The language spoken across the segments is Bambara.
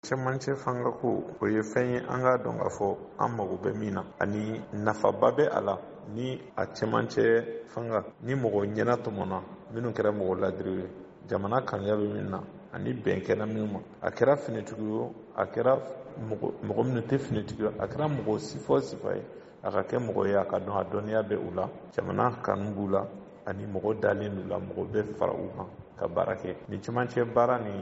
cɛmancɛ fanga ko o ye fɛn ye an k'a dɔn k'a fɔ an mago bɛ min na ani nafaba bɛ a la. Ni a cɛmancɛ fanga ni mɔgɔ ɲɛna tɔmɔna minnu kɛra mɔgɔ ladiriw ye, jamana kanuya bɛ min na ani bɛn kɛra minnu ma, a kɛra finitigi ye, a kɛra mɔgɔ minnu tɛ finitigi ye, a kɛra mɔgɔ sifa ye, a ka kɛ mɔgɔ ye a ka dɔn a dɔnniya bɛ u la, jamana kanu b'u la ani mɔgɔ dalen d'u la, mɔgɔ bɛ fara u kan ka baara kɛ. Ni cɛmancɛ baara ni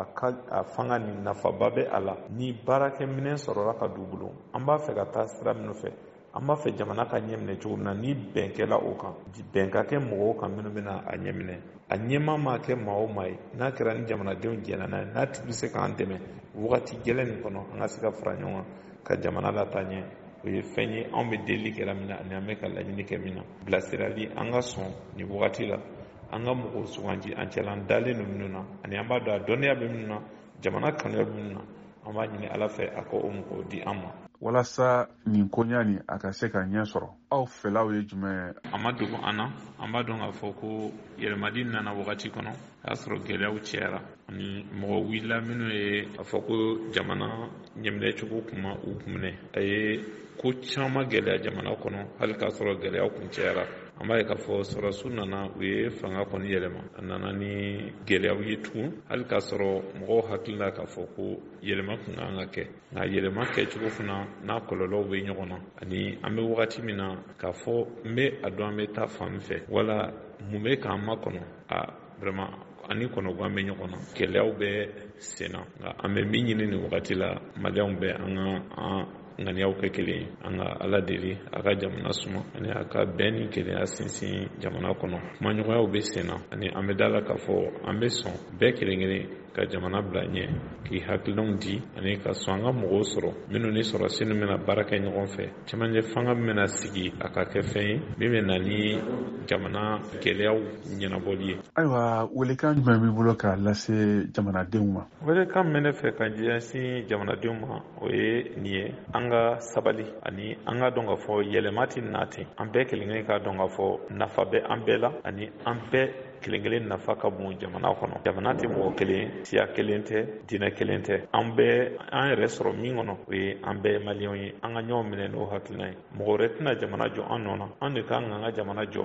a fanga ni nafaba bɛ a la. Ni baarakɛ minɛn sɔrɔla ka d'u bolo, an b'a fɛ ka taa sira minnu fɛ, an b'a fɛ jamana ka ɲɛminɛ cogo min na, ni bɛn kɛla o kan, bɛn ka kɛ mɔgɔw kan minnu bɛna a ɲɛminɛ. A ɲɛma ma kɛ maa o maa ye, n'a kɛra ni jamanadenw jɛna n'a ye, n'a tigi bɛ se k'an dɛmɛ wagati gɛlɛn nin kɔnɔ, an ka se ka fara ɲɔgɔn kan ka jamana lataa ɲɛ. O ye fɛn ye anw bɛ deli kɛra min na ani an bɛ ka laɲini kɛ min na. Bilasirali an ka sɔn nin wagati la, an ka mɔgɔw suganti an cɛla, an dalen don minnu na ani an b'a dɔn a dɔnniya bɛ minnu na, jamana kanuya bɛ minnu na, an b'a ɲini Ala fɛ a ka o mɔgɔw di an ma. Walasa nin koɲa nin a ka se ka ɲɛ sɔrɔ, aw fɛlaw ye jumɛn? A ma dogo an na, an b'a dɔn k'a fɔ ko yɛlɛmali nana wagati kɔnɔ, a y'a sɔrɔ gɛlɛyaw cɛyara ani mɔgɔ wulila minnu ye a fɔ ko jamana ɲɛminɛcogo kuma u kun minɛ. A ye ko caman gɛlɛya jamana kɔnɔ, hali k'a sɔrɔ gɛlɛyaw kun cɛyara. An b'a ye k'a fɔ sɔrɔdasiw nana, u ye fanga kɔni yɛlɛma, a nana ni gɛlɛyaw ye tugun, hali k'a sɔrɔ mɔgɔw hakili la k'a fɔ ko yɛlɛma kun kan ka kɛ, nka yɛlɛma kɛcogo fana n'a kɔlɔlɔw bɛ ɲɔgɔn na. Ani an bɛ wagati min na k'a fɔ n bɛ a dɔn an bɛ taa fan min fɛ, wala mun bɛ k'an makɔnɔ, vraiment ani kɔnɔguwan bɛ ɲɔgɔn na, gɛlɛyaw bɛ sen na, nka an bɛ min ɲini nin wagati la, maliyɛnw bɛ an ka ŋaniyaw kɛ kelen ye, an ka Ala deli a ka jamana suma ani a ka bɛn ni kelenya sinsin jamana kɔnɔ. Kumaɲɔgɔnyaw bɛ sen na ani an bɛ dala k'a fɔ an bɛ sɔn bɛɛ kelen kelen ka jamana bila ɲɛ, k'i hakilinaw di ani ka sɔn an ka mɔgɔw sɔrɔ minnu ni sɔrɔdasi ninnu bɛna baara kɛ ɲɔgɔn fɛ. Cɛmancɛ fanga bɛna sigi a ka kɛ fɛn ye min bɛ na ni jamana gɛlɛyaw ɲɛnabɔli ye. Ayiwa, welekan jumɛn b'i bolo k'a lase jamanadenw ma? Welekan min bɛ ne fɛ ka ɲɛsin jamanadenw ma o ye nin ye: an ka sabali ani an ka dɔn k'a fɔ yɛlɛma tɛ na ten. An bɛɛ kelen kelen k'a dɔn k'a fɔ nafa bɛ an bɛɛ la ani an bɛɛ kelen kelen nafa ka bon jamana kɔnɔ. Jamana tɛ mɔgɔ kelen, siya kelen tɛ, diinɛ kelen tɛ. An bɛɛ an yɛrɛ sɔrɔ min kɔnɔ o ye an bɛɛ maliyɛnw ye. An ka ɲɔgɔn minɛ n'o hakilina ye. Mɔgɔ wɛrɛ tɛna jamana jɔ an nɔ na, an de kan ka an ka jamana jɔ.